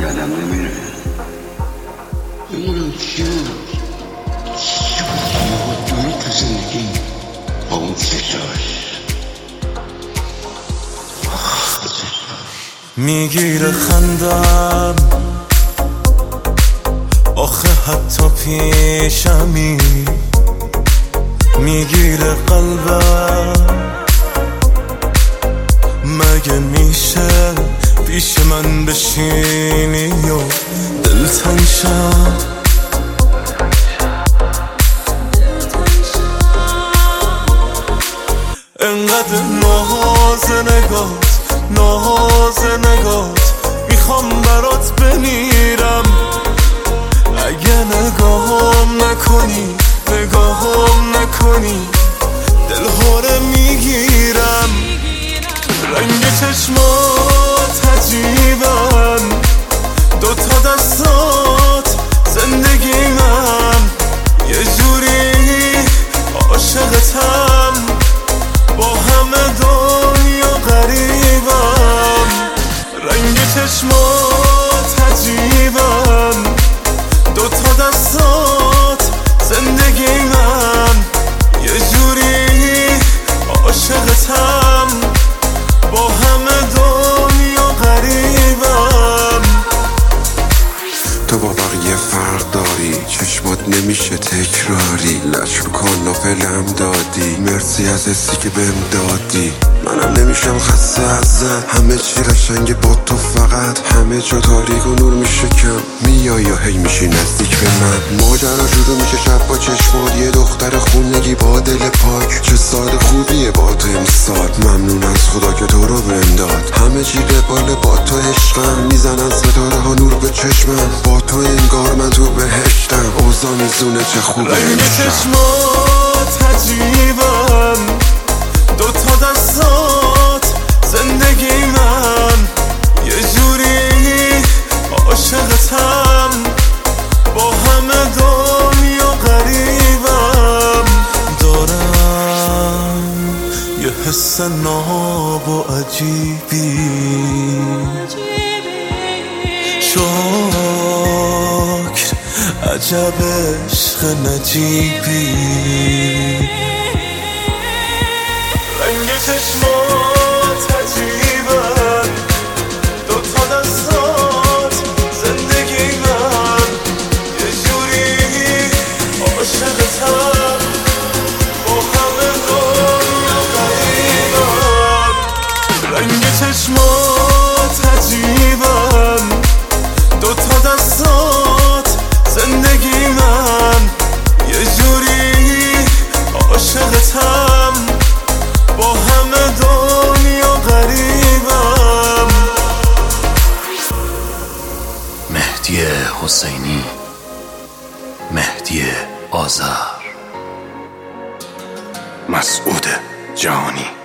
آدم نمیره. بمونم چی بود دوری تو زندگی با اون چشاش میگیره خندم آخه حتی پیشمی، میگیره قلبم مگه میشه پیش من بشینی و دلتنگ شد. انقدر ناز نگات میخوام برات بمیرم. اگه نگاهم نکنی دلهوره میگیرم. رنگ چشمات عجیبن، دوتا دستات زندگی من، یه جوری عاشقتم با همه دنیا غریبم. رنگ چشمات عجیبن، دوتا دستات زندگی من، یه جوری عاشقتم با همه دنیا غریبم. تو با بقیه فرق داری، چشمات نمیشه تکراری، لش رو کاناپلم دادی، مرسی از حسی که بهم دادی. منم نمیشم خسته ازت، همه چی قشنگه با تو، فقط همه جا تاریک و نور میشه کم. میای یا هی میشی نزدیک به من، ماجرا شروع میشه شب با چشمات، یه دختر خونگی با دل پاک، چه سال خوبیه با تو امسال. ممنون از خدا که تو رو بهم داد، همه چی قباله با تو عشقم، میزنن ستاره ها نور به چشمم، با تو انگار من تو بهشتم، اوضاع میزونه چه خوبه رنگ چشمات عجیبن، دوتا دستات زندگی من، یه جوری عاشقتم با همه دنیا غریبم. دارم یه حس ناب و عجیبی، شکر عجب عشق نجیبی. رنگ چشمات عجیبن، دوتا دستات زندگی من، یه جوری عاشقتم با همه دنیا غریبم. رنگ چشمات عجیبن، دوتا دستات زندگی من، یه جوری عاشقتم با همه دنیا غریبم. مهدی حسینی، مهدی آذر، مسعود جهانی.